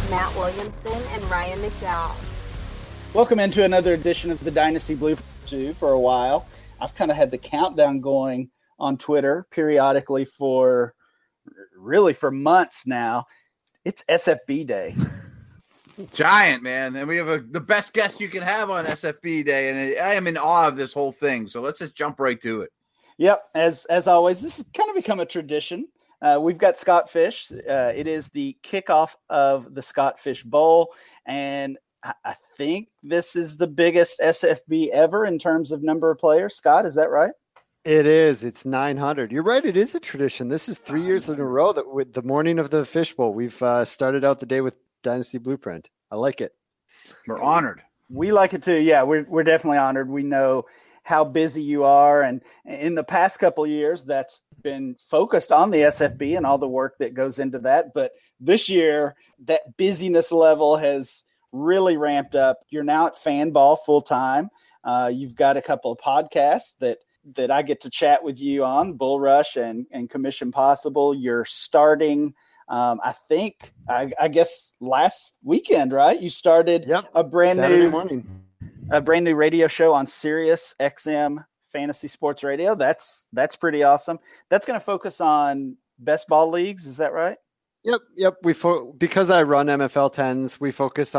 Matt Williamson and Ryan McDowell. Welcome into another edition of the Dynasty Blueprint 2 for a while. I've kind of had the countdown going on Twitter periodically for months now. It's SFB Day. Giant, man. And we have the best guest you can have on SFB Day. And I am in awe of this whole thing. So let's just jump right to it. Yep. As always, this has kind of become a tradition. We've got Scott Fish. It is the kickoff of the Scott Fish Bowl. And I think this is the biggest SFB ever in terms of number of players. Scott, is that right? It is. It's 900. You're right. It is a tradition. This is 3 years in a row that with the morning of the Fish Bowl, we've started out the day with Dynasty Blueprint. I like it. We're honored. We like it too. Yeah, we're definitely honored. We know how busy you are. And in the past couple of years, that's been focused on the SFB and all the work that goes into that. But this year, that busyness level has really ramped up. You're now at Fanball full time. You've got a couple of podcasts that I get to chat with you on, Bull Rush and Commission Possible. You're starting, I guess last weekend, right? You started a brand new radio show on Sirius XM Fantasy Sports Radio. That's pretty awesome. That's going to focus on best ball leagues. Is that right? Yep. Because I run MFL 10s, we focus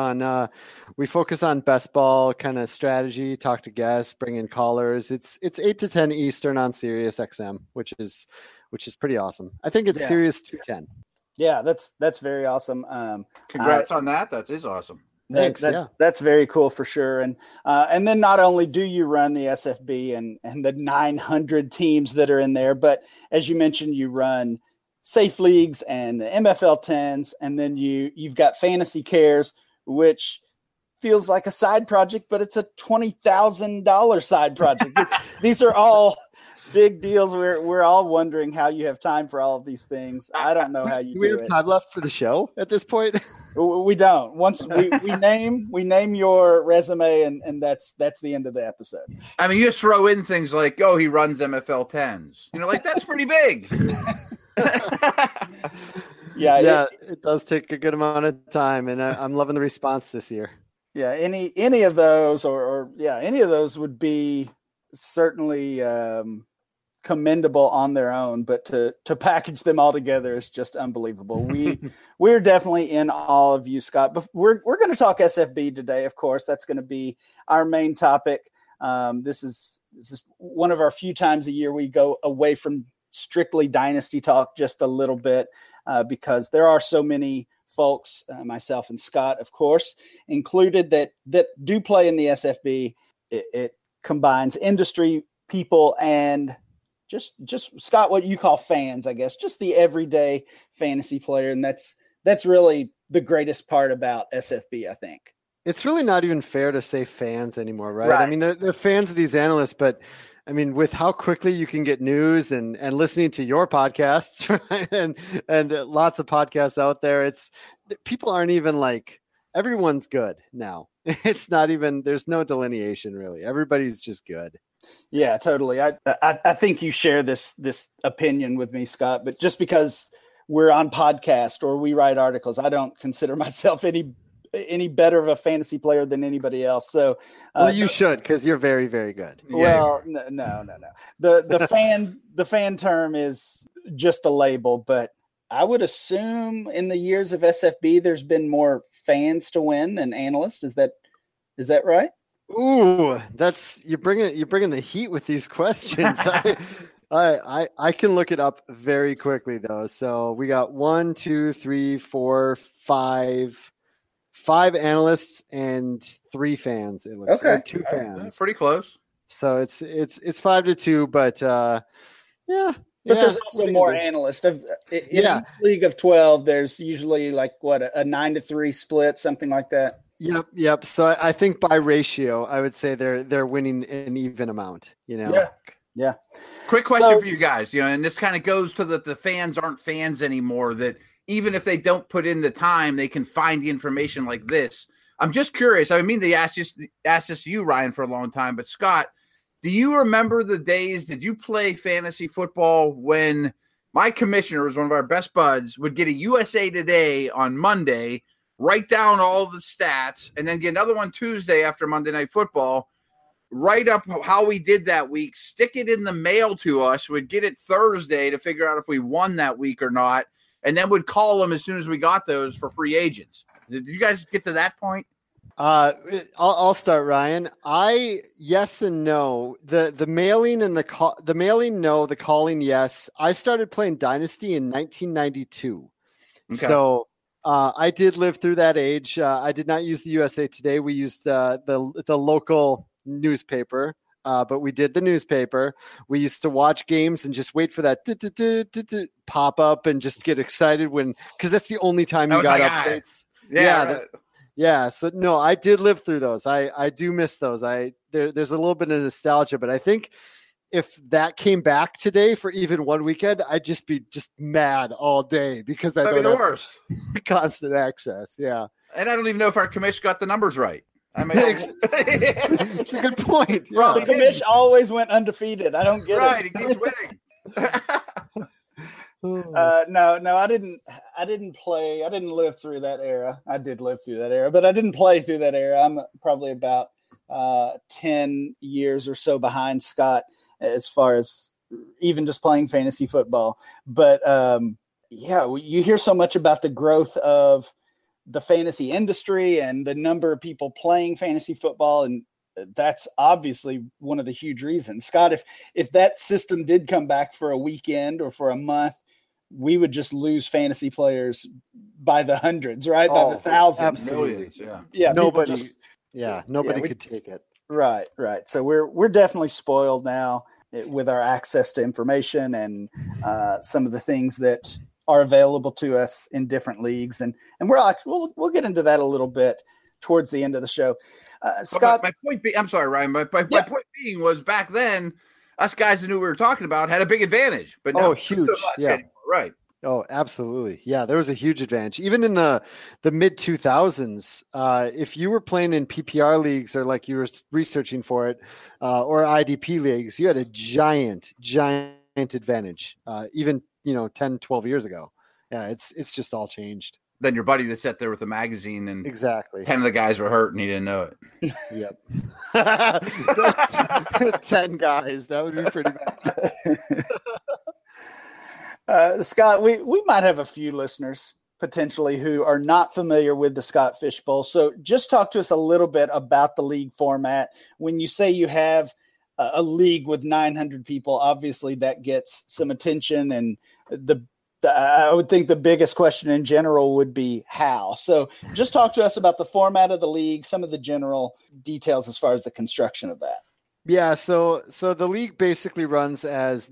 on best ball kind of strategy, talk to guests, bring in callers. It's 8 to 10 Eastern on Sirius XM, which is pretty awesome. I think it's Sirius 210. Yeah, that's very awesome. Congrats on that. That is awesome. Thanks. That's very cool for sure. And then not only do you run the SFB and the 900 teams that are in there, but as you mentioned, you run Safe Leagues and the MFL 10s, and then you've got Fantasy Cares, which feels like a side project, but it's a $20,000 side project. These are all big deals. We're all wondering how you have time for all of these things. I don't know how you do it. Do we have time left for the show at this point? We don't. Once we name your resume, and that's the end of the episode. I mean, you throw in things like, oh, he runs MFL 10s. That's pretty big. It does take a good amount of time, and I'm loving the response this year. Yeah, any of those any of those would be certainly commendable on their own, but to package them all together is just unbelievable. We're definitely in awe of you, Scott. But we're going to talk SFB today, of course. That's going to be our main topic. This is one of our few times a year we go away from strictly dynasty talk just a little bit because there are so many folks, myself and Scott, of course, included that do play in the SFB. It combines industry people and just Scott, what you call fans, I guess, just the everyday fantasy player. And that's really the greatest part about SFB, I think. It's really not even fair to say fans anymore, right? I mean, they're fans of these analysts, but I mean, with how quickly you can get news and listening to your podcasts, right? and lots of podcasts out there, it's people aren't even like, everyone's good now. It's not even, there's no delineation really. Everybody's just good. Yeah, totally. I think you share this opinion with me, Scott, but just because we're on podcast or we write articles, I don't consider myself any better of a fantasy player than anybody else. So, well, you should, because you're very, very good. Well, no. The fan term is just a label, but I would assume in the years of SFB, there's been more fans to win than analysts. Is that right? Ooh, you're bringing the heat with these questions. I can look it up very quickly though. So we got 1, 2, 3, 4, 5 analysts and 3 fans. It looks like 2 fans. That's pretty close. So it's 5-2, but yeah. But there's also more analysts. In a league of 12, there's usually like a 9-3 split, something like that. Yep. So I think by ratio, I would say they're winning an even amount. Yeah. Quick question for you guys. And this kind of goes to the fans aren't fans anymore. That even if they don't put in the time, they can find the information like this. I'm just curious. I mean, they asked this to you, Ryan, for a long time. But Scott, do you remember the days? Did you play fantasy football when my commissioner was one of our best buds, would get a USA Today on Monday write down all the stats, and then get another one Tuesday after Monday Night Football. Write up how we did that week, stick it in the mail to us. We'd get it Thursday to figure out if we won that week or not, and then we'd call them as soon as we got those for free agents. Did you guys get to that point? I'll start, Ryan. Yes and no. The mailing and the mailing, no. The calling, yes. I started playing Dynasty in 1992, so I did live through that age. I did not use the USA Today. We used the local newspaper, but we did the newspaper. We used to watch games and just wait for that pop up and just get excited because that's the only time you got updates. Yeah. So no, I did live through those. I do miss those. There's a little bit of nostalgia, but I think if that came back today for even one weekend, I'd just be mad all day because I don't have constant access. Yeah. And I don't even know if our commish got the numbers right. I mean, it's a good point. Yeah. Well, the commish always went undefeated. I don't get it. Right, he keeps winning. No, I didn't play. I didn't live through that era. I did live through that era, but I didn't play through that era. I'm probably about 10 years or so behind Scott as far as even just playing fantasy football. But you hear so much about the growth of the fantasy industry and the number of people playing fantasy football, and that's obviously one of the huge reasons. Scott, if that system did come back for a weekend or for a month, we would just lose fantasy players by the hundreds, right? By the thousands. Absolutely. Yeah. Nobody could take it. Right. So we're definitely spoiled now with our access to information and some of the things that are available to us in different leagues. And we'll get into that a little bit towards the end of the show. Scott, my point being, I'm sorry, Ryan, my point being was back then, us guys that knew what we were talking about had a big advantage, but now huge. Yeah. Anymore. Right. Oh, absolutely. Yeah. There was a huge advantage. Even in the mid 2000s, if you were playing in PPR leagues or like you were researching for it, or IDP leagues, you had a giant advantage, even, 10, 12 years ago. Yeah. It's just all changed. Then your buddy that sat there with a magazine and exactly 10 of the guys were hurt and he didn't know it. Yep. 10 guys. That would be pretty bad. Scott, we might have a few listeners potentially who are not familiar with the Scott Fish Bowl. So just talk to us a little bit about the league format. When you say you have a league with 900 people, obviously that gets some attention, and I would think the biggest question in general would be how. So just talk to us about the format of the league, some of the general details as far as the construction of that. Yeah. So the league basically runs as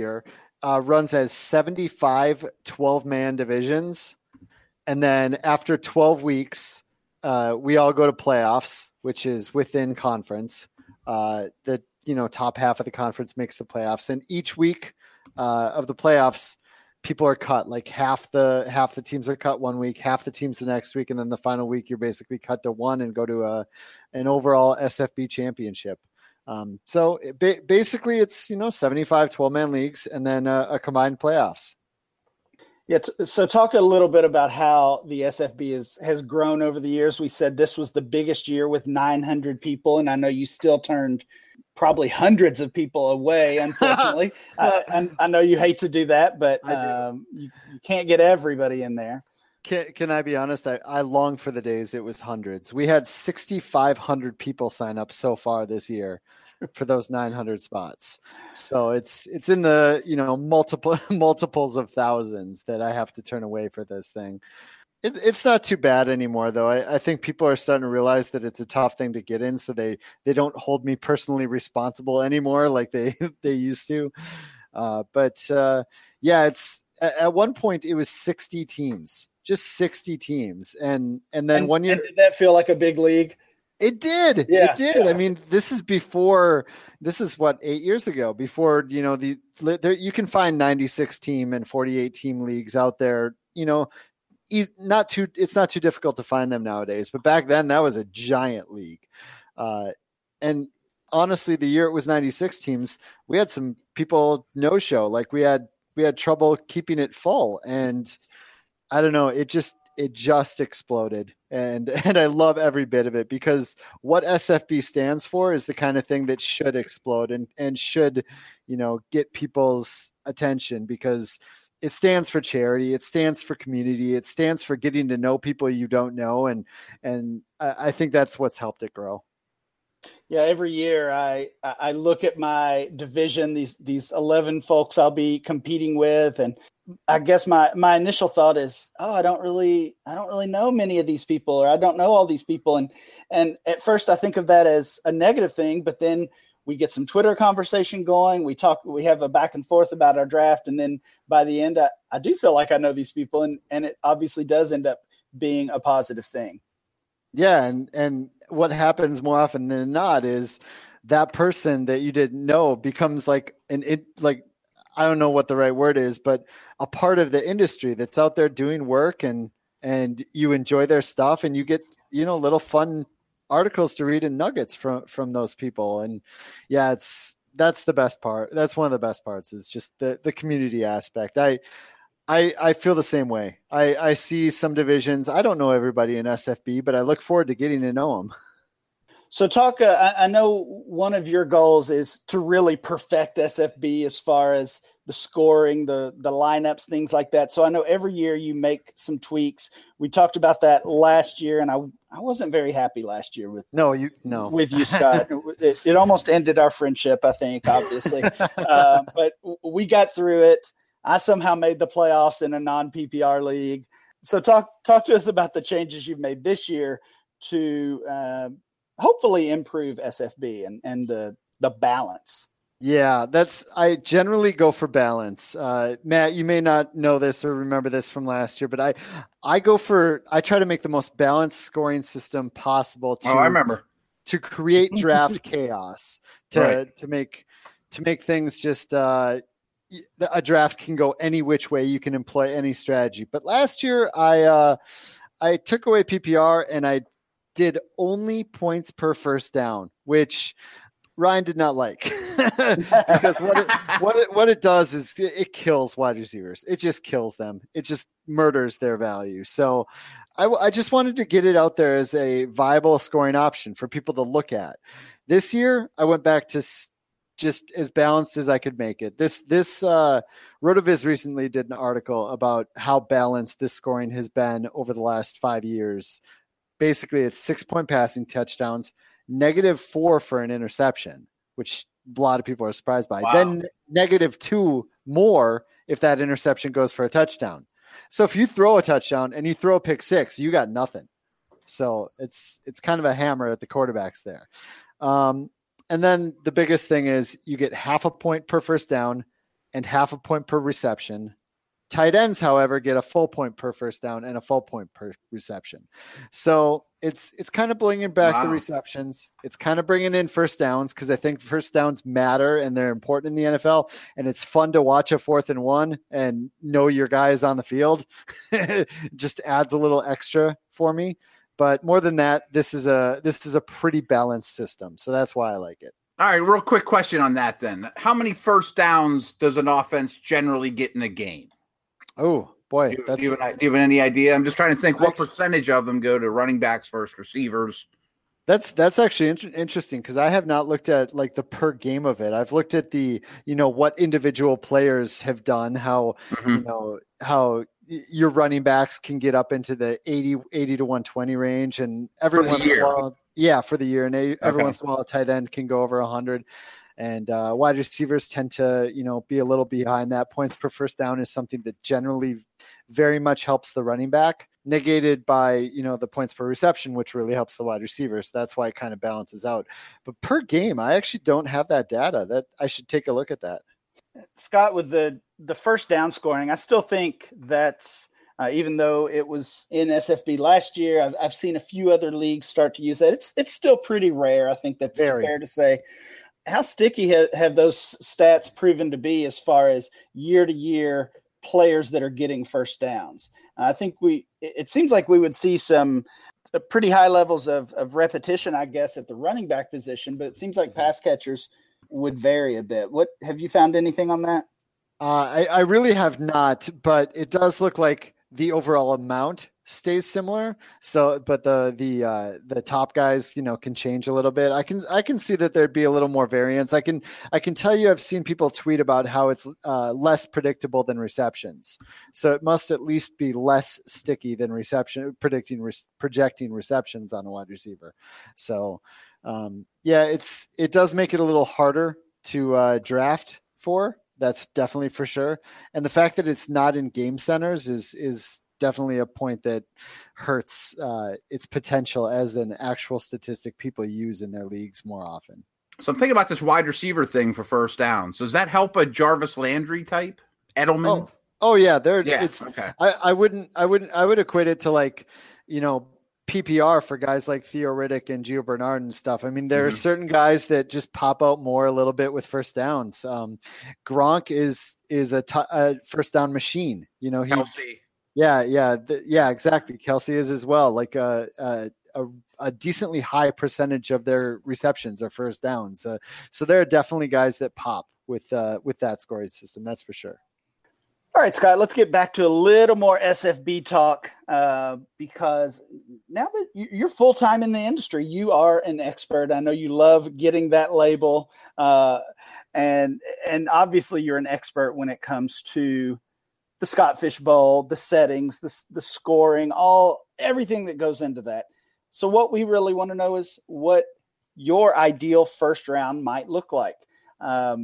75 12-man divisions. And then after 12 weeks, we all go to playoffs, which is within conference. The top half of the conference makes the playoffs. And each week of the playoffs, people are cut. Like half the teams are cut one week, half the teams the next week, and then the final week you're basically cut to one and go to an overall SFB championship. So basically it's 75 12-man leagues and then a combined playoffs. Yeah. So talk a little bit about how the SFB has grown over the years. We said this was the biggest year with 900 people, and I know you still turned probably hundreds of people away, unfortunately. I know you hate to do that, but you can't get everybody in there. Can I be honest? I long for the days it was hundreds. We had 6,500 people sign up so far this year for those 900 spots. So it's in the multiples of thousands that I have to turn away for this thing. It's not too bad anymore, though. I think people are starting to realize that it's a tough thing to get in, so they don't hold me personally responsible anymore like they used to. But it's at one point it was 60 teams, just 60 teams, and then 1 year. Did that feel like a big league? It did. Yeah, it did. Yeah. I mean, this is what 8 years ago. Before you can find 96 team and 48 team leagues out there. It's not too difficult to find them nowadays, but back then that was a giant league. And honestly, the year it was 96 teams, we had some people no show. Like we had trouble keeping it full. And I don't know, it it just exploded. And I love every bit of it, because what SFB stands for is the kind of thing that should explode and should, get people's attention, because it stands for charity. It stands for community. It stands for getting to know people you don't know. And I think that's what's helped it grow. Yeah, every year I look at my division, these 11 folks I'll be competing with, and I guess my initial thought is, I don't really know many of these people, or I don't know all these people, and at first I think of that as a negative thing, but then we get some Twitter conversation going, we have a back and forth about our draft, and then by the end I do feel like I know these people, and it obviously does end up being a positive thing. Yeah, and what happens more often than not is that person that you didn't know becomes like I don't know what the right word is, but a part of the industry that's out there doing work, and you enjoy their stuff, and you get little fun articles to read and nuggets from those people. And yeah, that's the best part. That's one of the best parts, is just the community aspect. I feel the same way. I see some divisions. I don't know everybody in SFB, but I look forward to getting to know them. So I know one of your goals is to really perfect SFB as far as the scoring, the lineups, things like that. So I know every year you make some tweaks. We talked about that last year, and I wasn't very happy last year with you, Scott. It almost ended our friendship, I think, obviously. But we got through it. I somehow made the playoffs in a non-PPR league. So talk to us about the changes you've made this year to hopefully improve SFB and the balance. Yeah, I generally go for balance. Matt, you may not know this or remember this from last year, but I try to make the most balanced scoring system possible I remember, to create draft chaos, to make things just a draft can go any which way. You can employ any strategy. But last year I took away PPR and I did only points per first down, which Ryan did not like, because what it does is it kills wide receivers. It just kills them. It just murders their value. So I just wanted to get it out there as a viable scoring option for people to look at. This year, I went back to just as balanced as I could make it. This RotoViz recently did an article about how balanced this scoring has been over the last 5 years. Basically, it's 6-point passing touchdowns, -4 for an interception, which a lot of people are surprised by. Wow. Then -2 more if that interception goes for a touchdown. So if you throw a touchdown and you throw a pick six, you got nothing. So it's kind of a hammer at the quarterbacks there. And then the biggest thing is you get 0.5 point per first down and 0.5 point per reception. Tight ends, however, get a full point per first down and a full point per reception. So it's kind of bringing back the receptions. It's kind of bringing in first downs, because I think first downs matter and they're important in the NFL. And it's fun to watch a 4th and 1 and know your guy is on the field. Just adds a little extra for me. But more than that, this is a pretty balanced system. So that's why I like it. All right, real quick question on that then. How many first downs does an offense generally get in a game? Oh, boy. Do you have any idea? I'm just trying to think what percentage of them go to running backs versus receivers. That's actually interesting, because I have not looked at like the per game of it. I've looked at the, what individual players have done, how, how your running backs can get up into the 80 to 120 range, and every once in a while, for the year, and every once in a while a tight end can go over 100. And wide receivers tend to, be a little behind that. Points per first down is something that generally very much helps the running back, negated by, the points per reception, which really helps the wide receivers. That's why it kind of balances out. But per game, I actually don't have that data. That I should take a look at that. Scott, with the first down scoring, I still think that's even though it was in SFB last year, I've seen a few other leagues start to use that. It's still pretty rare. I think that's fair to say. How sticky have those stats proven to be as far as year-to-year players that are getting first downs? I think it seems like we would see some pretty high levels of repetition, I guess, at the running back position, but it seems like pass catchers would vary a bit. What have you found anything on that? I really have not, but it does look like the overall amount stays similar. So, but the top guys, can change a little bit. I can see that there'd be a little more variance. I can tell you, I've seen people tweet about how it's less predictable than receptions. So it must at least be less sticky than projecting receptions on a wide receiver. So, it does make it a little harder to draft for. That's definitely for sure. And the fact that it's not in game centers is definitely a point that hurts its potential as an actual statistic people use in their leagues more often. So I'm thinking about this wide receiver thing for first down. So does that help a Jarvis Landry type? Edelman? Oh yeah. It's okay. I would equate it to like, PPR for guys like Theo Riddick and Gio Bernard and stuff. I mean, there are certain guys that just pop out more a little bit with first downs. Gronk is a first down machine. Kelsey. Yeah, exactly. Kelsey is as well. Like a decently high percentage of their receptions are first downs. So there are definitely guys that pop with that scoring system. That's for sure. All right, Scott, let's get back to a little more SFB talk because now that you're full-time in the industry, you are an expert. I know you love getting that label, and obviously you're an expert when it comes to the Scott Fish Bowl, the settings, the scoring, everything that goes into that. So what we really want to know is what your ideal first round might look like. A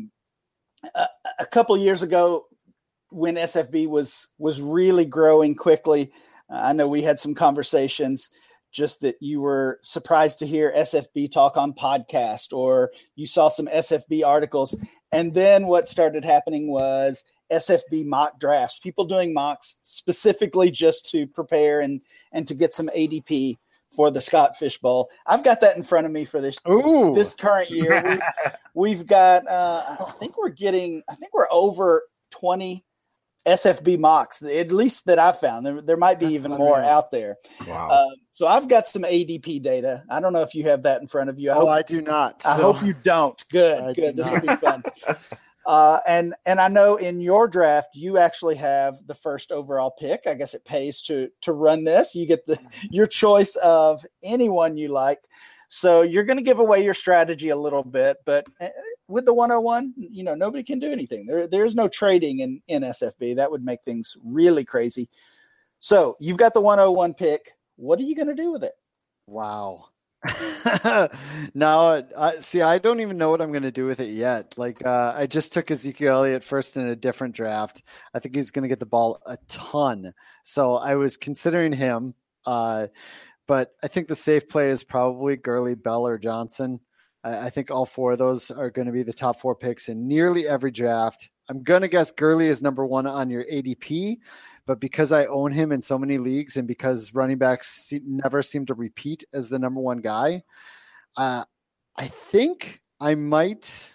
couple years ago, when SFB was really growing quickly, I know we had some conversations just that you were surprised to hear SFB talk on podcast, or you saw some SFB articles. And then what started happening was SFB mock drafts, people doing mocks specifically just to prepare and to get some ADP for the Scott Fish Bowl. I've got that in front of me for this current year. We've got, I think we're over 20 SFB mocks, at least that I've found. There might be even more out there. Wow. So I've got some ADP data. I don't know if you have that in front of you. I do not. I hope you don't. Good. This will be fun. And I know in your draft, you actually have the first overall pick. I guess it pays to run this. You get your choice of anyone you like. So you're going to give away your strategy a little bit, but with the 101, nobody can do anything. There's no trading in SFB. That would make things really crazy. So you've got the 101 pick. What are you going to do with it? Wow. Now, I don't even know what I'm going to do with it yet. Like, I just took Ezekiel Elliott first in a different draft. I think he's going to get the ball a ton. So I was considering him. But I think the safe play is probably Gurley, Bell, or Johnson. I think all four of those are going to be the top four picks in nearly every draft. I'm going to guess Gurley is number one on your ADP, but because I own him in so many leagues and because running backs never seem to repeat as the number one guy, I think I might.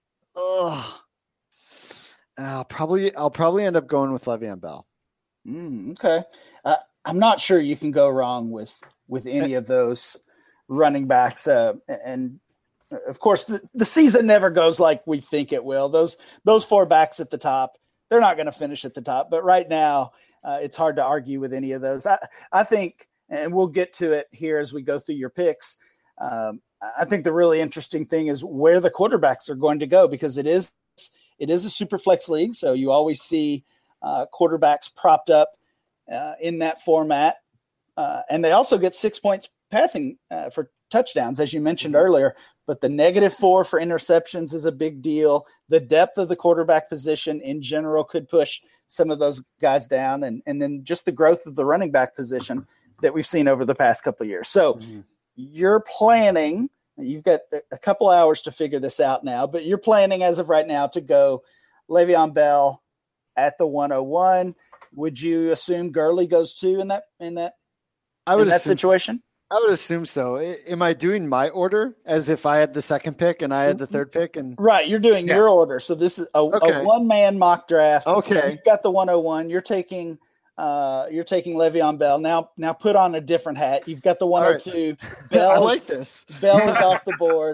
I'll probably end up going with Le'Veon Bell. Okay. I'm not sure you can go wrong with any of those running backs. And of course the season never goes like we think it will. Those four backs at the top, they're not going to finish at the top, but right now it's hard to argue with any of those. I think, and we'll get to it here as we go through your picks. I think the really interesting thing is where the quarterbacks are going to go, because it is a super flex league. So you always see quarterbacks propped up in that format. And they also get 6 points passing for touchdowns, as you mentioned earlier. But the -4 for interceptions is a big deal. The depth of the quarterback position in general could push some of those guys down. And then just the growth of the running back position that we've seen over the past couple of years. So you're planning, you've got a couple hours to figure this out now, but you're planning as of right now to go Le'Veon Bell at the 101. Would you assume Gurley goes too in that situation? I would assume so. Am I doing my order as if I had the second pick and I had the third pick? And right, you're doing your order. So this is a one-man mock draft. Okay, you've got the 101. You're taking Le'Veon Bell. Now put on a different hat. You've got the 102. Right. I like this. Bell is off the board.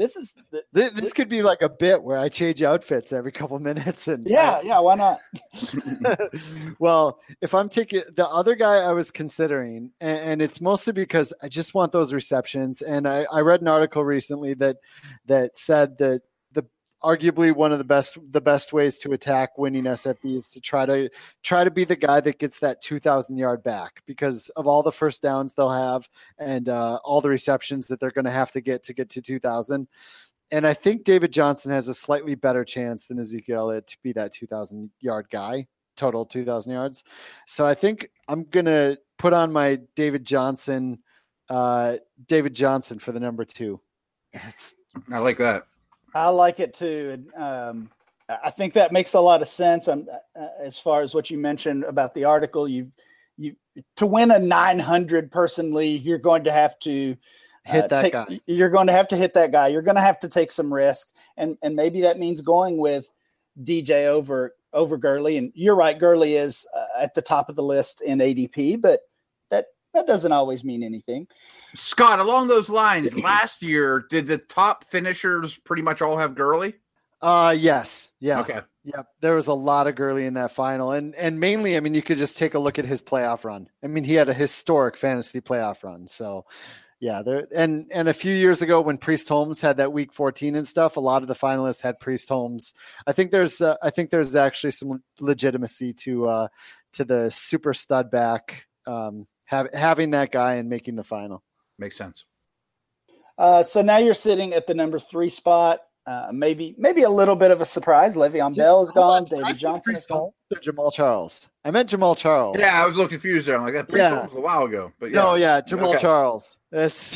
This could be like a bit where I change outfits every couple minutes. And yeah, why not? Well, if I'm taking the other guy I was considering, and it's mostly because I just want those receptions. And I read an article recently that said that arguably one of the best ways to attack winning SFB is to try to be the guy that gets that 2,000 yard back because of all the first downs they'll have and all the receptions that they're going to have to get to 2,000. And I think David Johnson has a slightly better chance than Ezekiel Elliott to be that 2,000 yard guy, total 2,000 yards. So I think I'm going to put on my David Johnson for the number 2. I like that. I like it too. I think that makes a lot of sense. As far as what you mentioned about the article, you to win a 900 person league, you're going to have to hit that guy. You're going to have to hit that guy. You're going to have to take some risk, and maybe that means going with DJ over Gurley. And you're right, Gurley is at the top of the list in ADP, but that doesn't always mean anything. Scott, along those lines, last year, did the top finishers pretty much all have Gurley? Yes. Yeah. Okay. Yep. There was a lot of Gurley in that final. And mainly, I mean, you could just take a look at his playoff run. I mean, he had a historic fantasy playoff run. So yeah, and a few years ago when Priest Holmes had that week 14 and stuff, a lot of the finalists had Priest Holmes. I think there's actually some legitimacy to the super stud back, having that guy and making the final. Makes sense. So now you're sitting at the number 3 spot. Maybe a little bit of a surprise. Le'Veon Bell is gone. David Johnson is gone. Jamal Charles. I meant Jamal Charles. Yeah, I was a little confused there. I'm like, that was a while ago. But yeah. No, yeah, Jamal Charles. It's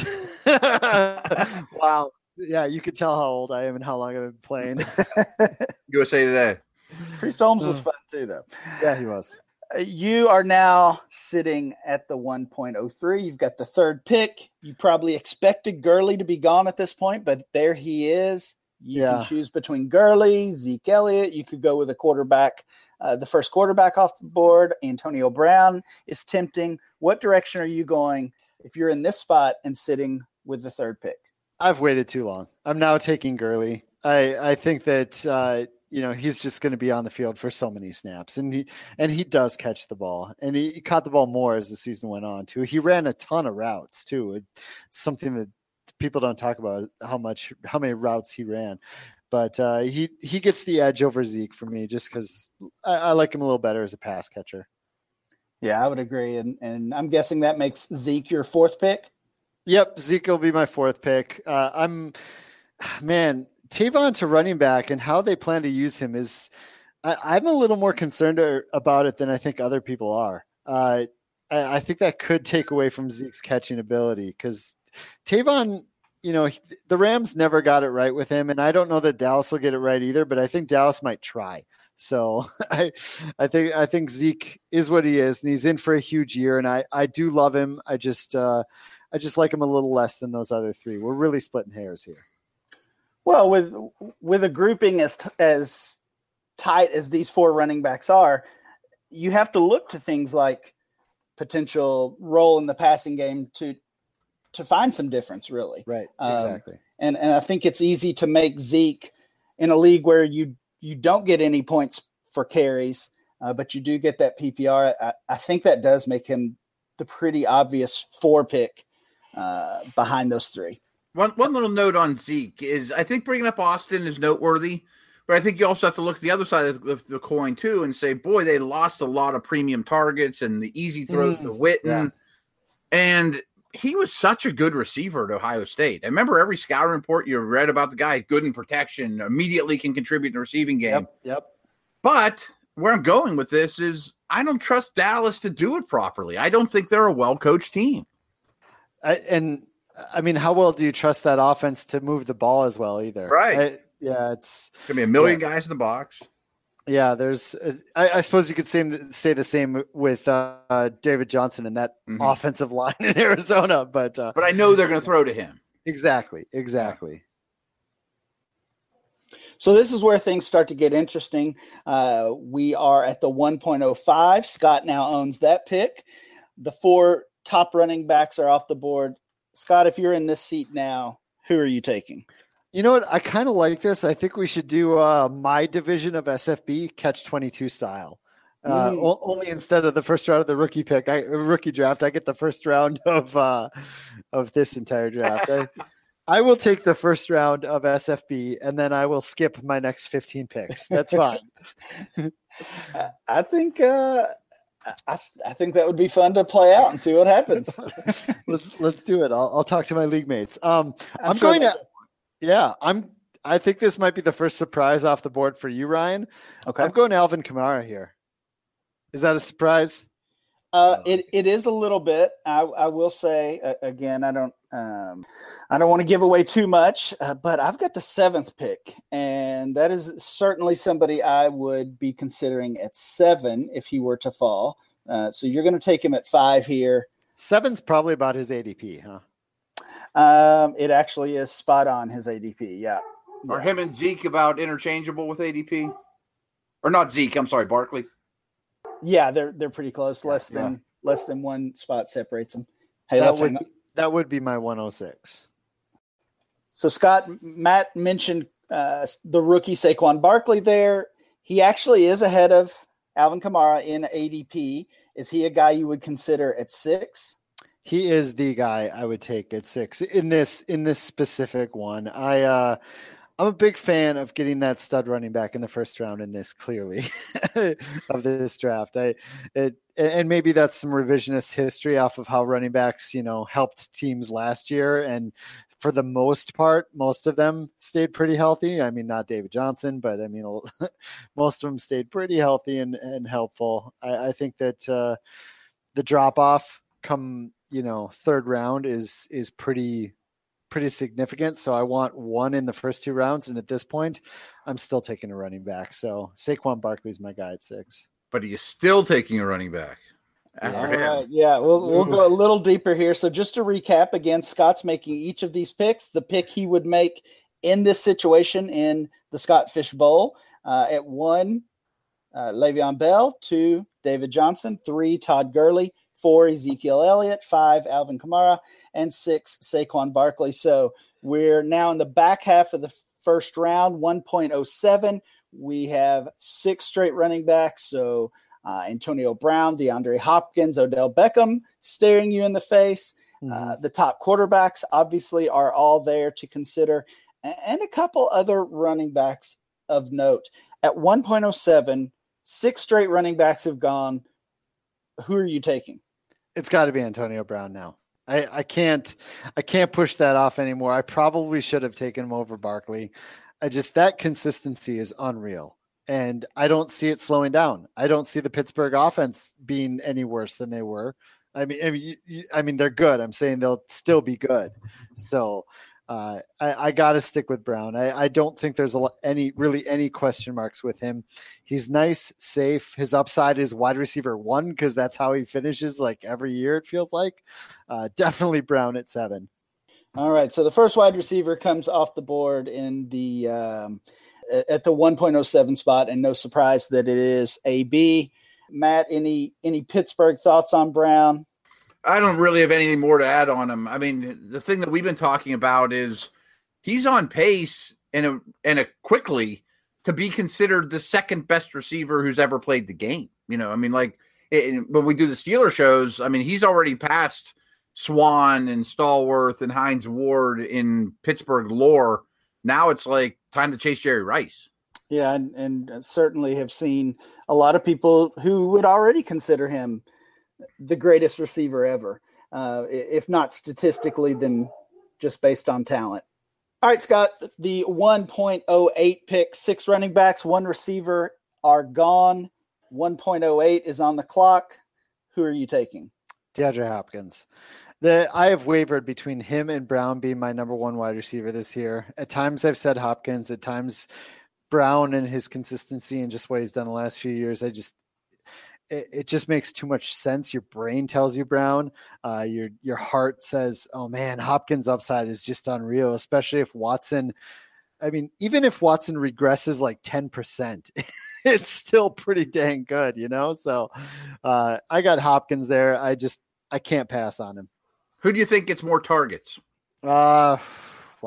wow. Yeah, you could tell how old I am and how long I've been playing. USA Today. Priest Holmes was fun too, though. Yeah, he was. You are now sitting at the 1.03. You've got the 3rd pick. You probably expected Gurley to be gone at this point, but there he is. You can choose between Gurley, Zeke Elliott. You could go with a quarterback, the first quarterback off the board. Antonio Brown is tempting. What direction are you going if you're in this spot and sitting with the 3rd pick? I've waited too long. I'm now taking Gurley. I think that he's just going to be on the field for so many snaps, and he does catch the ball, and he caught the ball more as the season went on too. He ran a ton of routes too. It's something that people don't talk about how many routes he ran, but he gets the edge over Zeke for me just because I like him a little better as a pass catcher. Yeah, I would agree, and I'm guessing that makes Zeke your 4th pick. Yep, Zeke will be my 4th pick. Tavon to running back and how they plan to use him is I'm a little more concerned about it than I think other people are. I think that could take away from Zeke's catching ability because Tavon, the Rams never got it right with him. And I don't know that Dallas will get it right either, but I think Dallas might try. So I think Zeke is what he is and he's in for a huge year. And I do love him. I just like him a little less than those other 3. We're really splitting hairs here. Well, with a grouping as tight as these 4 running backs are, you have to look to things like potential role in the passing game to find some difference, really. Right, exactly. And I think it's easy to make Zeke in a league where you don't get any points for carries, but you do get that PPR. I think that does make him the pretty obvious 4 pick behind those 3. One little note on Zeke is I think bringing up Austin is noteworthy, but I think you also have to look at the other side of the coin too and say, boy, they lost a lot of premium targets and the easy throws to Witten. Yeah. And he was such a good receiver at Ohio State. I remember every scouting report you read about the guy, good in protection, immediately can contribute in the receiving game. Yep. But where I'm going with this is I don't trust Dallas to do it properly. I don't think they're a well-coached team. I mean, how well do you trust that offense to move the ball as well either? Right. It's going to be a million guys in the box. Yeah, there's. I suppose you could say the same with David Johnson and that offensive line in Arizona, but I know they're going to throw to him. Exactly. So this is where things start to get interesting. We are at the 1.05. Scott now owns that pick. The 4 top running backs are off the board. Scott, if you're in this seat now, who are you taking? You know what? I kind of like this. I think we should do my division of SFB catch 22 style. Only instead of the first round of the rookie draft, I get the first round of this entire draft. I will take the first round of SFB, and then I will skip my next 15 picks. That's fine. I think I think that would be fun to play out and see what happens. Let's do it. I'll talk to my league mates. I think this might be the first surprise off the board for you, Ryan. Okay. I'm going Alvin Kamara here. Is that a surprise? It is a little bit. I will say again, I don't want to give away too much, but I've got the 7th pick, and that is certainly somebody I would be considering at 7 if he were to fall. So you're going to take him at 5 here. 7's probably about his ADP, huh? It actually is spot on his ADP. Yeah. Are him and Zeke about interchangeable with ADP? Or not Zeke? I'm sorry, Barkley. Yeah, they're pretty close. Less than one spot separates them. Hey, that would be my 106. So Matt mentioned the rookie Saquon Barkley there. He actually is ahead of Alvin Kamara in ADP. Is he a guy you would consider at 6? He is the guy I would take at 6 in this specific one. I'm a big fan of getting that stud running back in the first round in this, clearly, of this draft. And maybe that's some revisionist history off of how running backs, helped teams last year. And for the most part, most of them stayed pretty healthy. I mean, not David Johnson, but I mean, most of them stayed pretty healthy and helpful. I think that the drop off come, third round is pretty significant. So I want one in the first 2 rounds. And at this point, I'm still taking a running back. So Saquon Barkley's my guy at 6. But are you still taking a running back? All right. Yeah, we'll go a little deeper here. So just to recap again, Scott's making each of these picks. The pick he would make in this situation in the Scott Fish Bowl. At 1, Le'Veon Bell. 2, David Johnson. 3, Todd Gurley. 4, Ezekiel Elliott. 5, Alvin Kamara. And 6, Saquon Barkley. So we're now in the back half of the first round, 1.07. We have 6 straight running backs. So Antonio Brown, DeAndre Hopkins, Odell Beckham staring you in the face. The top quarterbacks obviously are all there to consider, and a couple other running backs of note. At 1.07, 6 straight running backs have gone. Who are you taking? It's got to be Antonio Brown now. I can't push that off anymore. I probably should have taken him over Barkley. That consistency is unreal. And I don't see it slowing down. I don't see the Pittsburgh offense being any worse than they were. I mean, they're good. I'm saying they'll still be good. So I got to stick with Brown. I don't think there's any question marks with him. He's nice, safe. His upside is wide receiver 1 because that's how he finishes like every year. It feels like definitely Brown at 7. All right. So the first wide receiver comes off the board in the at the 1.07 spot, and no surprise that it is AB. Matt, any Pittsburgh thoughts on Brown? I don't really have anything more to add on him. I mean, the thing that we've been talking about is he's on pace and quickly to be considered the second best receiver who's ever played the game. When we do the Steeler shows, I mean, he's already passed Swan and Stallworth and Hines Ward in Pittsburgh lore. Now it's like time to chase Jerry Rice. Yeah, and certainly have seen a lot of people who would already consider him the greatest receiver ever, if not statistically, then just based on talent. All right, Scott, the 1.08 pick, 6 running backs, 1 receiver are gone. 1.08 is on the clock. Who are you taking? DeAndre Hopkins. I have wavered between him and Brown being my number 1 wide receiver this year. At times I've said Hopkins, at times Brown and his consistency and just what he's done the last few years. It just makes too much sense. Your brain tells you Brown. Your heart says, oh man, Hopkins' upside is just unreal, especially if Watson. I mean, even if Watson regresses like 10%, it's still pretty dang good, So I got Hopkins there. I can't pass on him. Who do you think gets more targets? Wow.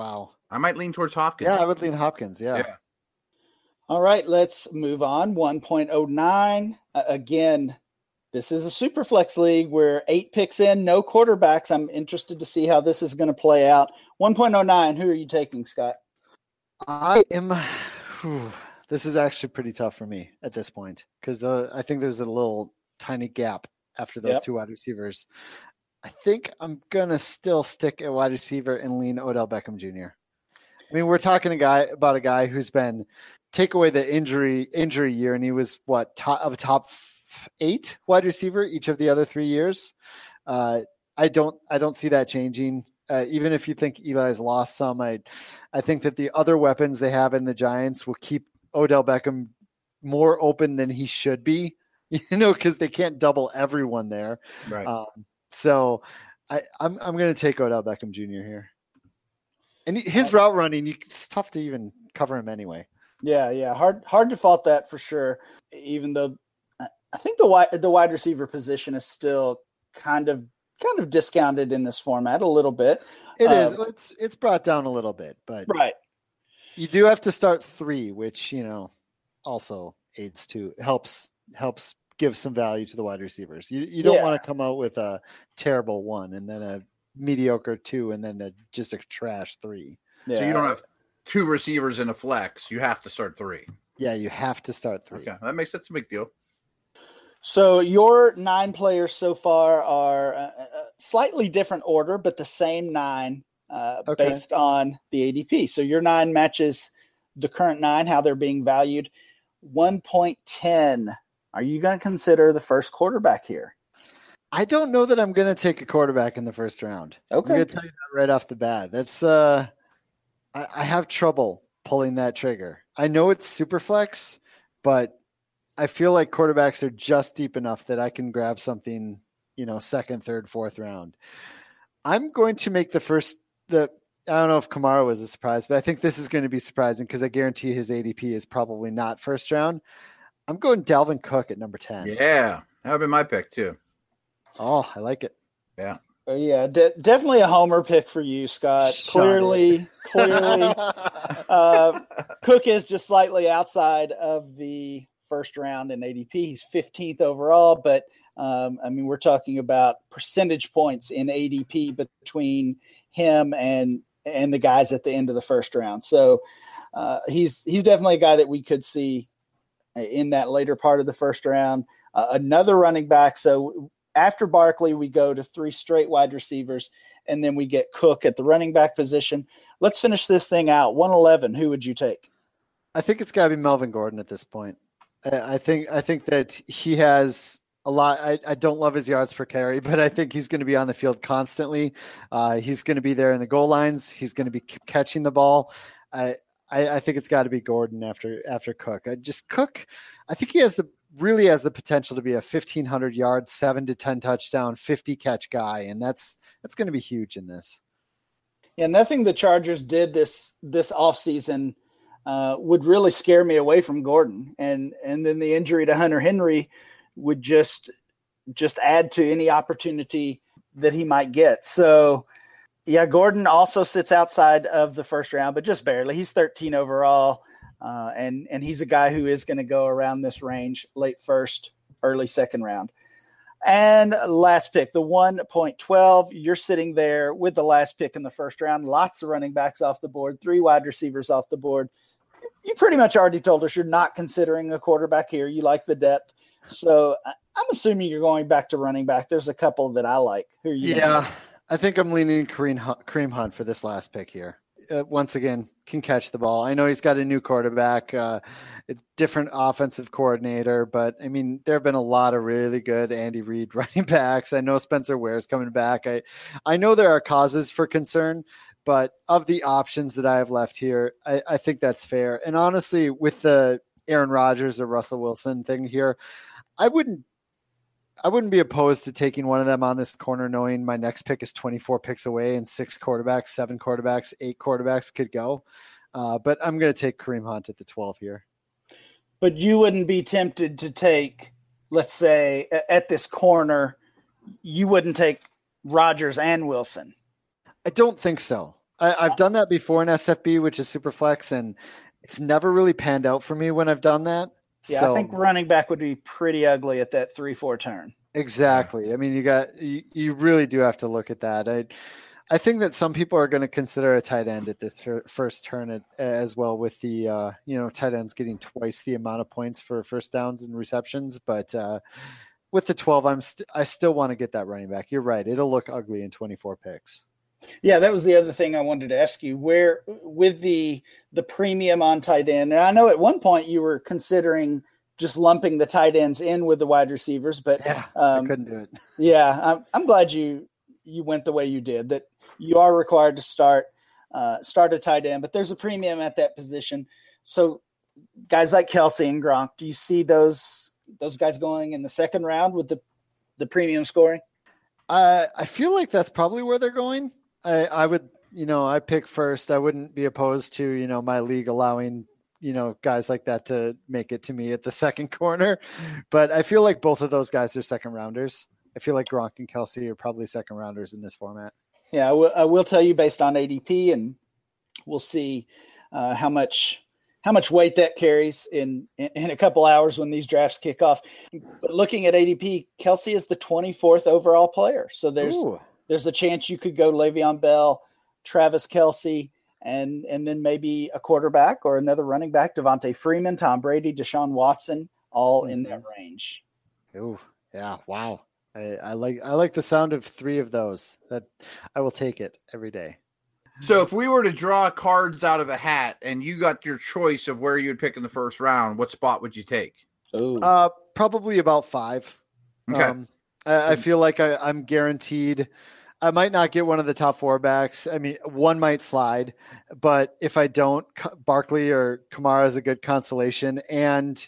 I might lean towards Hopkins. Yeah, I would lean Hopkins. Yeah. All right, let's move on. 1.09. Again, this is a super flex league. We're 8 picks in, no quarterbacks. I'm interested to see how this is going to play out. 1.09. Who are you taking, Scott? I am. This is actually pretty tough for me at this point because I think there's a little tiny gap after those two wide receivers. I think I'm gonna still stick at wide receiver and lean Odell Beckham Jr. I mean, we're talking about a guy who's been take away the injury year, and he was top 8 wide receiver each of the other 3 years. I don't see that changing. Even if you think Eli's lost some, I think that the other weapons they have in the Giants will keep Odell Beckham more open than he should be, because they can't double everyone there. Right. So I'm going to take Odell Beckham Jr. here. And his route running, it's tough to even cover him anyway. Yeah. Hard to fault that for sure. Even though I think the wide receiver position is still kind of discounted in this format a little bit. It is. It's brought down a little bit, but right. You do have to start 3, which also aids to helps give some value to the wide receivers. You don't want to come out with a terrible 1 and then a mediocre 2 and then just a trash 3. Yeah. So you don't have 2 receivers in a flex. You have to start 3. Yeah, you have to start 3. Okay, that's a big deal. So your 9 players so far are a slightly different order, but the same 9 based on the ADP. So your 9 matches the current 9, how they're being valued. 1.10. Are you going to consider the first quarterback here? I don't know that I'm going to take a quarterback in the first round. Okay. I'm going to tell you that right off the bat. That's I have trouble pulling that trigger. I know it's super flex, but I feel like quarterbacks are just deep enough that I can grab something, second, third, fourth round. I'm going to make I don't know if Kamara was a surprise, but I think this is going to be surprising because I guarantee his ADP is probably not first round. I'm going Dalvin Cook at number 10. Yeah, that would be my pick too. Oh, I like it. Yeah. Yeah, definitely a homer pick for you, Scott. Clearly, Cook is just slightly outside of the first round in ADP. He's 15th overall, but we're talking about percentage points in ADP between him and the guys at the end of the first round. So he's definitely a guy that we could see in that later part of the first round. Another running back. So after Barkley, we go to 3 straight wide receivers, and then we get Cook at the running back position. Let's finish this thing out. 111. Who would you take? I think it's got to be Melvin Gordon at this point. I think that he has a lot. I don't love his yards per carry, but I think he's going to be on the field constantly. He's going to be there in the goal lines. He's going to be catching the ball. I think it's got to be Gordon after Cook. Cook. I think he really has the potential to be a 1,500 yard, 7 to 10 touchdown, 50 catch guy, and that's going to be huge in this. Yeah, nothing the Chargers did this offseason would really scare me away from Gordon, and then the injury to Hunter Henry would just add to any opportunity that he might get. So, yeah, Gordon also sits outside of the first round, but just barely. He's 13 overall, and he's a guy who is going to go around this range, late first, early second round. And last pick, the 1.12, you're sitting there with the last pick in the first round. Lots of running backs off the board, 3 wide receivers off the board. You pretty much already told us you're not considering a quarterback here. You like the depth. So I'm assuming you're going back to running back. There's a couple that I like. Who are you? Yeah, I think I'm leaning Kareem Hunt for this last pick here. Once again, can catch the ball. I know he's got a new quarterback, a different offensive coordinator, but I mean, there have been a lot of really good Andy Reid running backs. I know Spencer Ware's coming back. I know there are causes for concern, but of the options that I have left here, I think that's fair. And honestly, with the Aaron Rodgers or Russell Wilson thing here, I wouldn't be opposed to taking one of them on this corner, knowing my next pick is 24 picks away and 6 quarterbacks, 7 quarterbacks, 8 quarterbacks could go. But I'm going to take Kareem Hunt at the 12 here. But you wouldn't be tempted to take, let's say, at this corner, you wouldn't take Rodgers and Wilson. I don't think so. I've done that before in SFB, which is Superflex, and it's never really panned out for me when I've done that. Yeah, so, I think running back would be pretty ugly at that 3-4 turn. Exactly. I mean, you really do have to look at that. I think that some people are going to consider a tight end at this first turn as well, with the tight ends getting twice the amount of points for first downs and receptions. But with the 12, I still want to get that running back. You're right; it'll look ugly in 24 picks. Yeah, that was the other thing I wanted to ask you. Where with the premium on tight end, and I know at one point you were considering just lumping the tight ends in with the wide receivers, but I couldn't do it. Yeah, I'm glad you went the way you did. That you are required to start a tight end, but there's a premium at that position. So guys like Kelce and Gronk, do you see those guys going in the second round with the premium scoring? I feel like that's probably where they're going. I would, I pick first. I wouldn't be opposed to, my league allowing, guys like that to make it to me at the second corner. But I feel like both of those guys are second rounders. I feel like Gronk and Kelce are probably second rounders in this format. Yeah, I will tell you based on ADP, and we'll see how much weight that carries in a couple hours when these drafts kick off. But looking at ADP, Kelce is the 24th overall player. So there's a chance you could go Le'Veon Bell, Travis Kelce, and then maybe a quarterback or another running back, Devontae Freeman, Tom Brady, Deshaun Watson, all in that range. Oh, yeah. Wow. I like the sound of three of those. That I will take it every day. So if we were to draw cards out of a hat and you got your choice of where you'd pick in the first round, what spot would you take? Probably about 5. Okay. I feel like I'm guaranteed. I might not get one of the top 4 backs. I mean, one might slide, but if I don't, Barkley or Kamara is a good consolation, and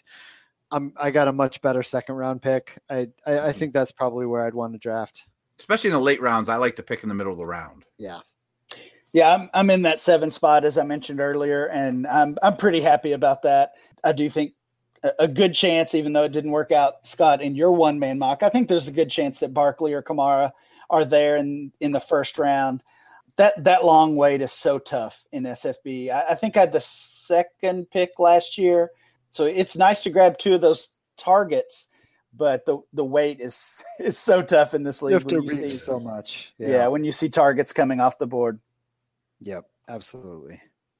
I got a much better second round pick. I think that's probably where I'd want to draft. Especially in the late rounds, I like to pick in the middle of the round. Yeah. Yeah, I'm in that 7 spot, as I mentioned earlier, and I'm pretty happy about that. I do think a good chance, even though it didn't work out, Scott, in your one-man mock, I think there's a good chance that Barkley or Kamara are there in the first round. That long wait is so tough in SFB. I think I had the second pick last year, so it's nice to grab 2 of those targets, but the wait is so tough in this league. You have to reach so much. Yeah, when you see targets coming off the board. Yep, absolutely.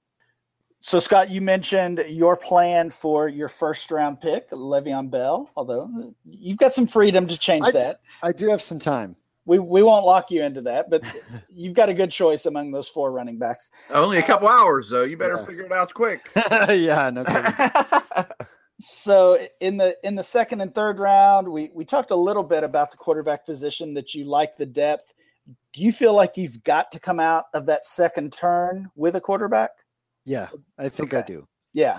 So, Scott, you mentioned your plan for your first round pick, Le'Veon Bell, although you've got some freedom to change that. I do have some time. We won't lock you into that, but you've got a good choice among those 4 running backs. Only a couple hours, though. You better figure it out quick. Yeah, no kidding. So in the second and third round, we talked a little bit about the quarterback position, that you like the depth. Do you feel like you've got to come out of that second turn with a quarterback? Yeah, I think I do. Yeah.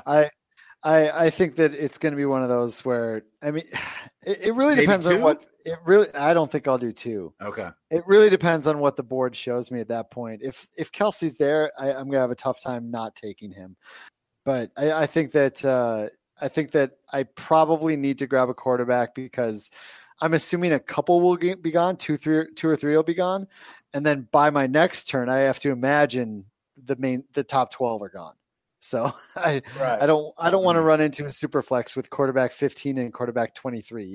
I think that it's going to be one of those where, I mean, it really depends on what I don't think I'll do 2. Okay. It really depends on what the board shows me at that point. If Kelce's there, I'm going to have a tough time not taking him. But I think that I probably need to grab a quarterback, because I'm assuming a couple will be gone, 2 or 3 will be gone. And then by my next turn, I have to imagine the top 12 are gone. So I don't want to run into a super flex with quarterback 15 and quarterback 23,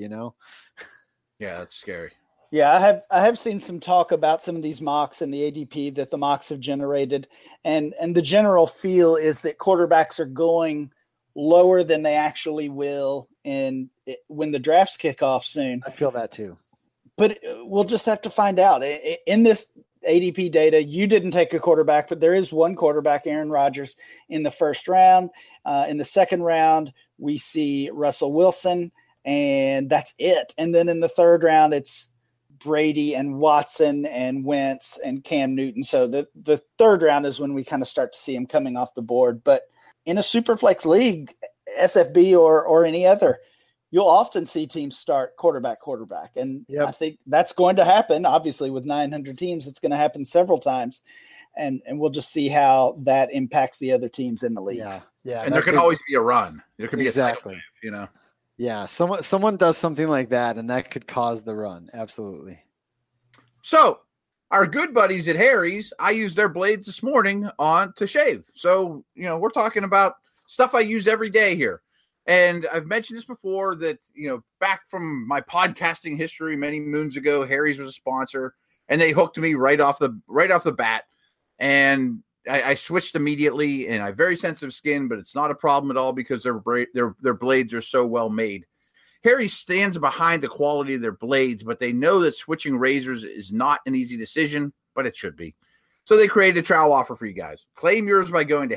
Yeah, that's scary. Yeah, I have seen some talk about some of these mocks and the ADP that the mocks have generated, and the general feel is that quarterbacks are going lower than they actually will when the drafts kick off soon. I feel that too. But we'll just have to find out. In this ADP data, you didn't take a quarterback, but there is one quarterback, Aaron Rodgers, in the first round. In the second round, we see Russell Wilson, and that's it. And then in the third round, it's Brady and Watson and Wentz and Cam Newton. So the third round is when we kind of start to see him coming off the board. But in a Superflex league, SFB or any other, you'll often see teams start quarterback. And I think that's going to happen. Obviously, with 900 teams, it's going to happen several times. And we'll just see how that impacts the other teams in the league. Yeah. And there can always be a run. There could be exactly. a title wave, Yeah, someone does something like that, and that could cause the run. Absolutely. So our good buddies at Harry's, I used their blades this morning to shave. So, we're talking about stuff I use every day here. And I've mentioned this before that, back from my podcasting history many moons ago, Harry's was a sponsor and they hooked me right off the bat. And I switched immediately, and I have very sensitive skin, but it's not a problem at all because their blades are so well made. Harry stands behind the quality of their blades, but they know that switching razors is not an easy decision, but it should be. So they created a trial offer for you guys. Claim yours by going to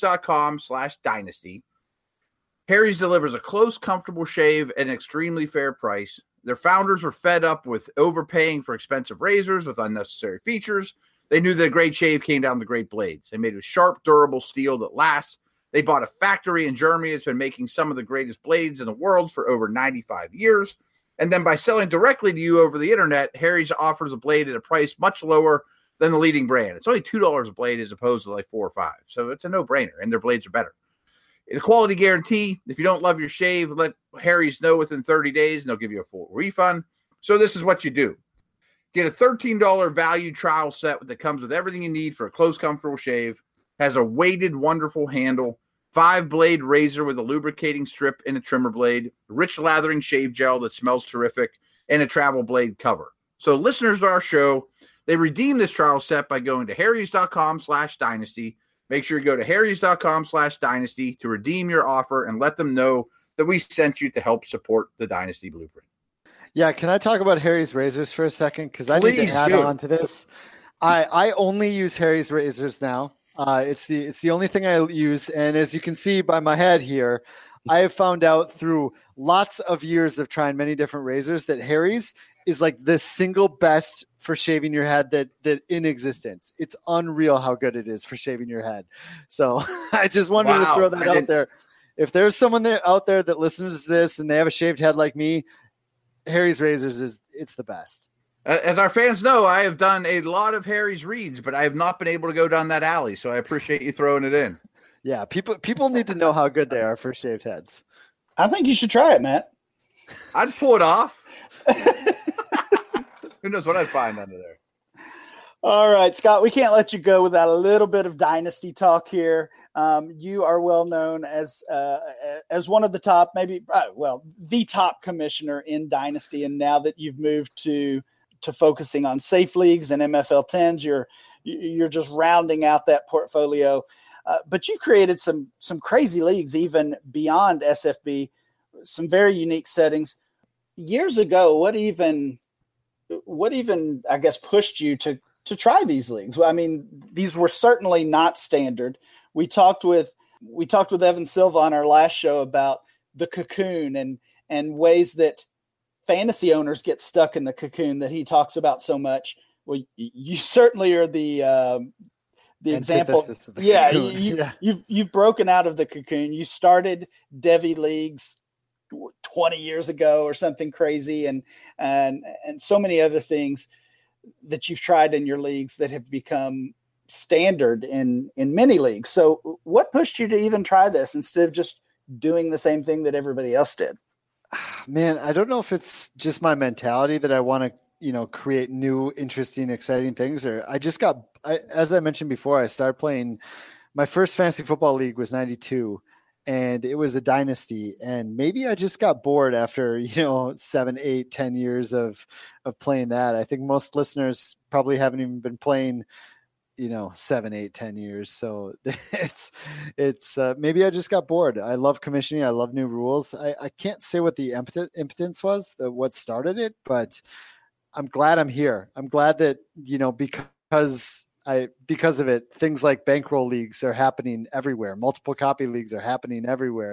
harrys.com/dynasty. Harry's delivers a close, comfortable shave at an extremely fair price. Their founders were fed up with overpaying for expensive razors with unnecessary features. They knew that a great shave came down to great blades. They made a sharp, durable steel that lasts. They bought a factory in Germany that's been making some of the greatest blades in the world for over 95 years. And then by selling directly to you over the internet, Harry's offers a blade at a price much lower than the leading brand. It's only $2 a blade as opposed to like $4 or $5. So it's a no-brainer, and their blades are better. The quality guarantee, if you don't love your shave, let Harry's know within 30 days, and they'll give you a full refund. So this is what you do. Get a $13 value trial set that comes with everything you need for a close, comfortable shave. Has a weighted, wonderful handle, 5-blade razor with a lubricating strip and a trimmer blade, rich lathering shave gel that smells terrific, and a travel blade cover. So listeners to our show, they redeem this trial set by going to harrys.com/dynasty. Make sure you go to harrys.com/dynasty to redeem your offer and let them know that we sent you to help support the Dynasty Blueprint. Yeah, can I talk about Harry's razors for a second? Because I need to add on to this. I only use Harry's razors now. It's the only thing I use, and as you can see by my head here, I have found out through lots of years of trying many different razors that Harry's is like the single best for shaving your head that in existence. It's unreal how good it is for shaving your head. So I just wanted to throw that out there. If there's someone out there that listens to this and they have a shaved head like me, Harry's razors it's the best. As our fans know, I have done a lot of Harry's reads, but I have not been able to go down that alley. So I appreciate you throwing it in. Yeah, people need to know how good they are for shaved heads. I think you should try it, Matt. I'd pull it off. Who knows what I'd find under there? All right, Scott, we can't let you go without a little bit of Dynasty talk here. You are well known as one of the top, the top commissioner in Dynasty. And now that you've moved to focusing on safe leagues and MFL 10s, you're just rounding out that portfolio. But you've created some crazy leagues, even beyond SFB, some very unique settings. Years ago, what even I guess pushed you to try these leagues? I mean, these were certainly not standard. We talked with Evan Silva on our last show about the cocoon and ways that fantasy owners get stuck in the cocoon that he talks about so much. Well, you certainly are the example. You've broken out of the cocoon. You started Devy leagues 20 years ago or something crazy, and so many other things that you've tried in your leagues that have become standard in many leagues. So what pushed you to even try this instead of just doing the same thing that everybody else did? Man, I don't know if it's just my mentality that I want to, create new, interesting, exciting things, or as I mentioned before, I started playing my first fantasy football league was 92. And it was a dynasty, and maybe I just got bored after 7, 8, 10 years of playing that. I think most listeners probably haven't even been playing 7, 8, 10 years. So it's maybe I just got bored. I love commissioning. I love new rules. I can't say what the impotence was, what started it, but I'm glad I'm here. I'm glad that because of it, things like bankroll leagues are happening everywhere. Multiple copy leagues are happening everywhere.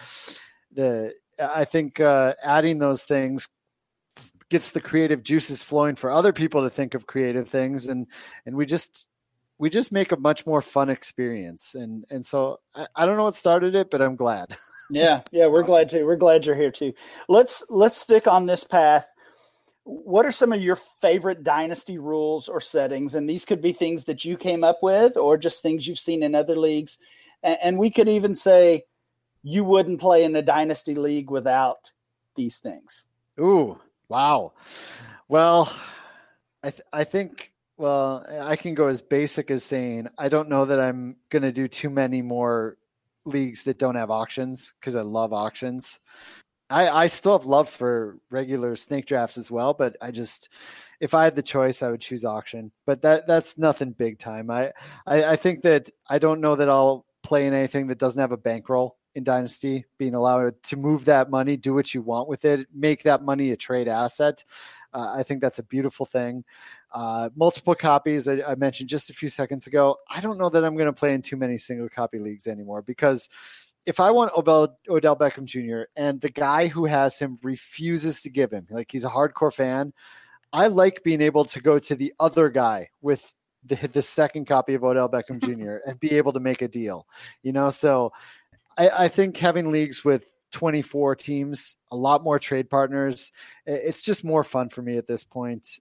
I think adding those things gets the creative juices flowing for other people to think of creative things. And we just make a much more fun experience. And so I don't know what started it, but I'm glad. Yeah. We're glad too. We're glad you're here too. Let's stick on this path. What are some of your favorite Dynasty rules or settings? And these could be things that you came up with or just things you've seen in other leagues. And we could even say you wouldn't play in a Dynasty league without these things. Ooh, wow. Well, I think Well, I can go as basic as saying I don't know that I'm going to do too many more leagues that don't have auctions because I love auctions. I still have love for regular snake drafts as well, but if I had the choice, I would choose auction. But that's nothing big time. I think that I don't know that I'll play in anything that doesn't have a bankroll in Dynasty, being allowed to move that money, do what you want with it, make that money a trade asset. I think that's a beautiful thing. Multiple copies, I mentioned just a few seconds ago. I don't know that I'm going to play in too many single copy leagues anymore, because if I want Odell Beckham Jr. and the guy who has him refuses to give him, like he's a hardcore fan, I like being able to go to the other guy with the second copy of Odell Beckham Jr. and be able to make a deal, So I think having leagues with 24 teams, a lot more trade partners, it's just more fun for me at this point.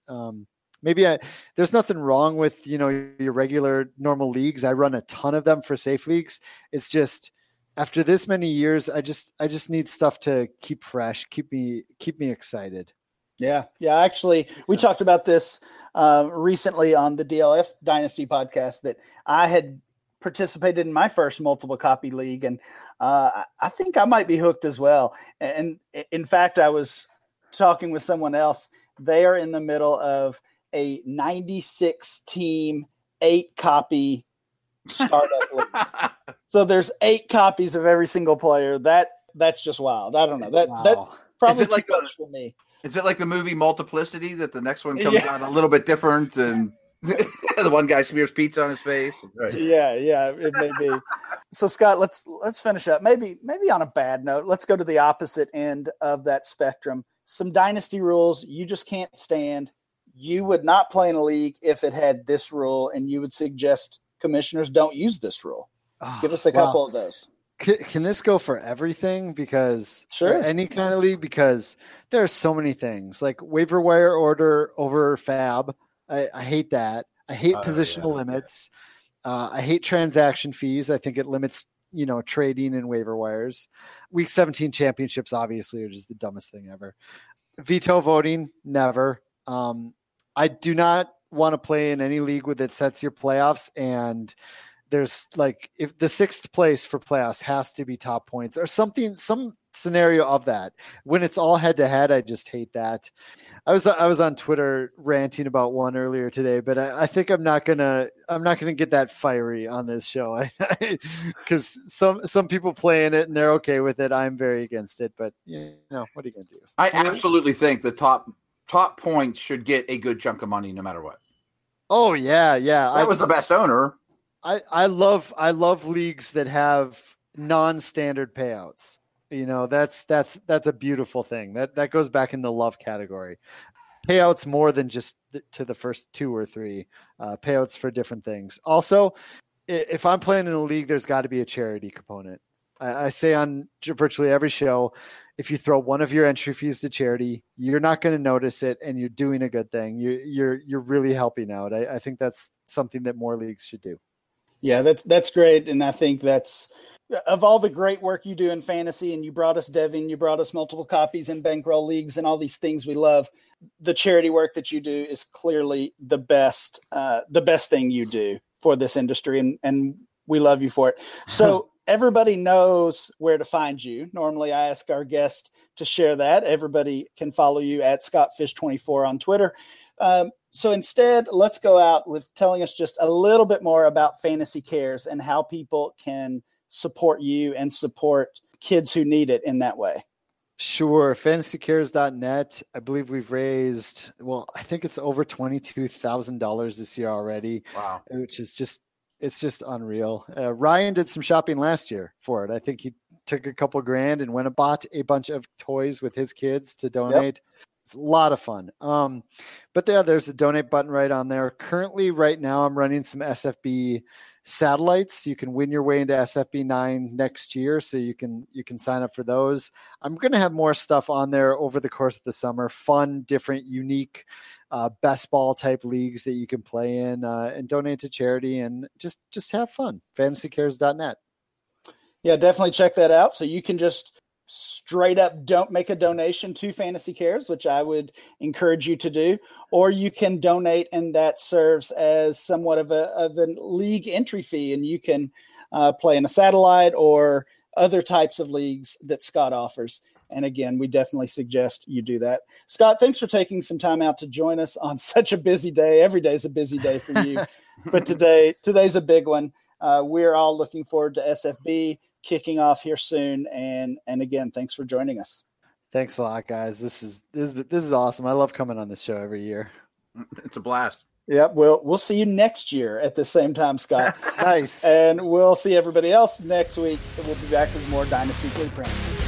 There's nothing wrong with, your regular normal leagues. I run a ton of them for safe leagues. It's just, after this many years, I just need stuff to keep fresh, keep me excited. Yeah. Actually, we talked about this recently on the DLF Dynasty podcast, that I had participated in my first multiple copy league, and I think I might be hooked as well. And in fact, I was talking with someone else. They are in the middle of a 96 team, 8 copy startup league. So there's 8 copies of every single player. That's just wild. I don't know. That probably too much for me. Is it like the movie Multiplicity, that the next one comes out a little bit different, and the one guy smears pizza on his face? Right. Yeah, it may be. So Scott, let's finish up. Maybe on a bad note. Let's go to the opposite end of that spectrum. Some dynasty rules you just can't stand. You would not play in a league if it had this rule, and you would suggest commissioners don't use this rule. Give us a couple of those. Can this go for everything? Because sure, any kind of league, because there are so many things like waiver wire order over fab. I hate that. I hate positional limits. I hate transaction fees. I think it limits, trading and waiver wires. Week 17 championships, obviously, are just the dumbest thing ever. Veto voting, never. I do not want to play in any league that sets your playoffs, and there's if the 6th place for playoffs has to be top points or something, some scenario of that. When it's all head to head, I just hate that. I was on Twitter ranting about one earlier today, but I think I'm not gonna get that fiery on this show, because some people play in it and they're okay with it. I'm very against it, but what are you gonna do? I absolutely think the top points should get a good chunk of money no matter what. Oh yeah. I was the best owner. I love leagues that have non-standard payouts. That's a beautiful thing. That goes back in the love category. Payouts more than just to the first 2 or 3. Payouts for different things. Also, if I'm playing in a league, there's got to be a charity component. I say on virtually every show, if you throw one of your entry fees to charity, you're not going to notice it, and you're doing a good thing. You're really helping out. I think that's something that more leagues should do. Yeah, that's great. And I think that's, of all the great work you do in fantasy, and you brought us Devin, you brought us multiple copies in bankroll leagues and all these things we love, the charity work that you do is clearly the best thing you do for this industry. And we love you for it. So everybody knows where to find you. Normally I ask our guest to share that. Everybody can follow you at ScottFish24 on Twitter. So instead, let's go out with telling us just a little bit more about Fantasy Cares and how people can support you and support kids who need it in that way. Sure. FantasyCares.net. I believe we've raised, I think it's over $22,000 this year already. Wow. Which is it's just unreal. Ryan did some shopping last year for it. I think he took a couple grand and went and bought a bunch of toys with his kids to donate. Yep. It's a lot of fun. But there's a donate button right on there. Currently, right now, I'm running some SFB satellites. You can win your way into SFB 9 next year, so you can sign up for those. I'm going to have more stuff on there over the course of the summer. Fun, different, unique best ball type leagues that you can play in and donate to charity, and just have fun. FantasyCares.net. Yeah, definitely check that out. So you can just straight up don't make a donation to Fantasy Cares, which I would encourage you to do, or you can donate, and that serves as somewhat of a league entry fee, and you can play in a satellite or other types of leagues that Scott offers. And again, we definitely suggest you do that. Scott, thanks for taking some time out to join us on such a busy day. Every day is a busy day for you, but today's a big one. We're all looking forward to SFB kicking off here soon. And again, thanks for joining us. Thanks a lot, guys. This is awesome. I love coming on this show every year. It's a blast. Yep. We'll see you next year at the same time, Scott. Nice. And we'll see everybody else next week. We'll be back with more Dynasty Blueprint.